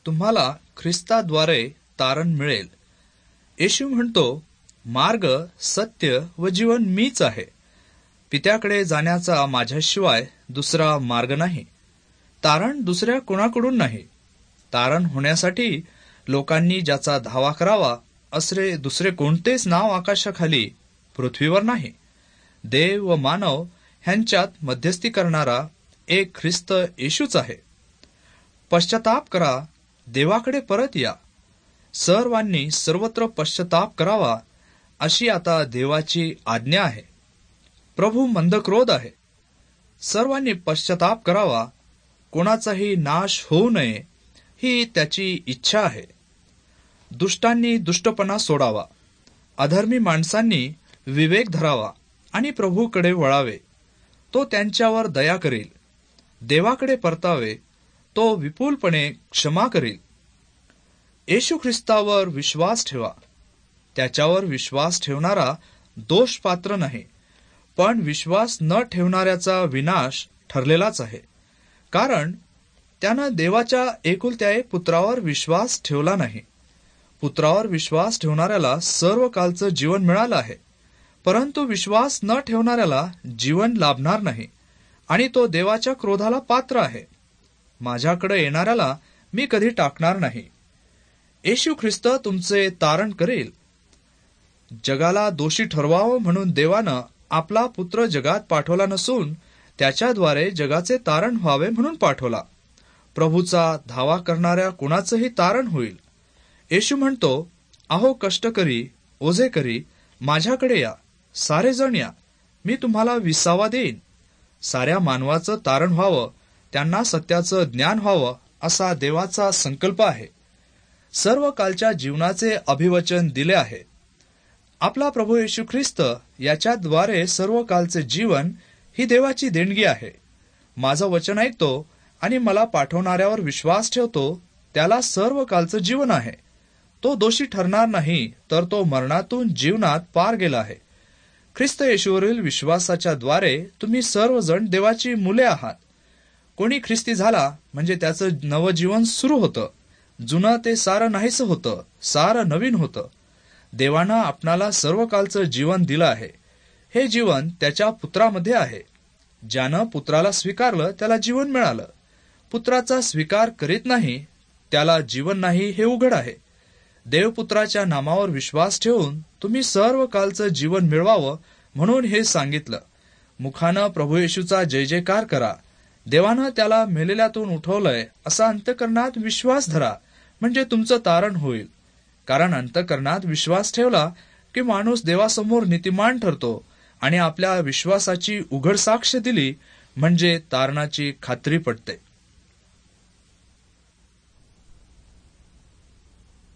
तुम्हाला ख्रिस्ताद्वारे तारण मिळेल. येशू म्हणतो, मार्ग, सत्य व जीवन मीच आहे. पित्याकडे जाण्याचा माझ्याशिवाय दुसरा मार्ग नाही. तारण दुसऱ्या कोणाकडून नाही. तारण होण्यासाठी लोकांनी ज्याचा धावा करावा असे दुसरे कोणतेच नाव आकाशाखाली पृथ्वीवर नाही. देव व मानव ह्यांच्यात मध्यस्थी करणारा एक ख्रिस्त येशूच आहे. पश्चाताप करा, देवाकडे परत या. सर्वांनी सर्वत्र पश्चाताप करावा अशी आता देवाची आज्ञा आहे. प्रभू मंदक्रोध आहे. सर्वांनी पश्चाताप करावा, कोणाचाही नाश होऊ नये ही त्याची इच्छा आहे. दुष्टांनी दुष्टपणा सोडावा, अधर्मी माणसांनी विवेक धरावा आणि प्रभूकडे वळावे. तो त्यांच्यावर दया करील. देवाकडे परतावे, तो विपुलपणे क्षमा करील. येशू ख्रिस्तावर विश्वास ठेवा. त्याच्यावर विश्वास ठेवणारा दोषपात्र नाही, पण विश्वास न ठेवणाऱ्याचा विनाश ठरलेलाच आहे. कारण त्यानं देवाच्या एकुलत्या एक पुत्रावर विश्वास ठेवला नाही. पुत्रावर विश्वास ठेवणाऱ्याला सर्व कालचं जीवन मिळालं आहे, परंतु विश्वास न ठेवणाऱ्याला जीवन लाभणार नाही आणि तो देवाच्या क्रोधाला पात्र आहे. माझ्याकडे येणाऱ्याला मी कधी टाकणार नाही. येशू ख्रिस्त तुमचे तारण करेल. जगाला दोषी ठरवावं म्हणून देवानं आपला पुत्र जगात पाठवला नसून त्याच्याद्वारे जगाचे तारण व्हावे म्हणून पाठवला. प्रभूचा धावा करणाऱ्या कुणाचंही तारण होईल. येशू म्हणतो, अहो कष्टकरी, ओझेकरी, माझ्याकडे या, सारे जण या, मी तुम्हाला विसावा देईन. साऱ्या मानवाचं तारण व्हावं, त्यांना सत्याचं ज्ञान व्हावं असा देवाचा संकल्प आहे. सर्व कालच्या जीवनाचे अभिवचन दिले आहे. आपला प्रभू येशू ख्रिस्त याच्याद्वारे सर्व कालचे जीवन ही देवाची देणगी आहे. माझं वचन ऐकतो आणि मला पाठवणाऱ्यावर विश्वास ठेवतो, त्याला सर्व कालचं जीवन आहे. तो दोषी ठरणार नाही, तर तो मरणातून जीवनात पार गेला आहे. ख्रिस्त येशूवरील विश्वासाच्या द्वारे तुम्ही सर्वजण देवाची मुले आहात. कोणी ख्रिस्ती झाला म्हणजे त्याचं नवं जीवन सुरू होतं. जुनं ते सारं नाहीसं होतं, सारं नवीन होतं. देवानं आपणाला सर्व कालचं जीवन दिलं आहे. हे जीवन त्याच्या पुत्रामध्ये आहे. ज्यानं पुत्राला स्वीकारलं त्याला जीवन मिळालं. पुत्राचा स्वीकार करीत नाही त्याला जीवन नाही हे उघड आहे. देवपुत्राच्या नामावर विश्वास ठेवून तुम्ही सर्व कालचं जीवन मिळवावं म्हणून हे सांगितलं. मुखानं प्रभू येशूचा जय जयकार करा. देवानं त्याला मेलेल्यातून उठवलंय असा अंतःकरणात विश्वास धरा, म्हणजे तुमचं तारण होईल. कारण अंतःकरणात विश्वास ठेवला की माणूस देवासमोर नीतिमान ठरतो आणि आपल्या विश्वासाची उघड साक्ष दिली म्हणजे तारणाची खात्री पटते.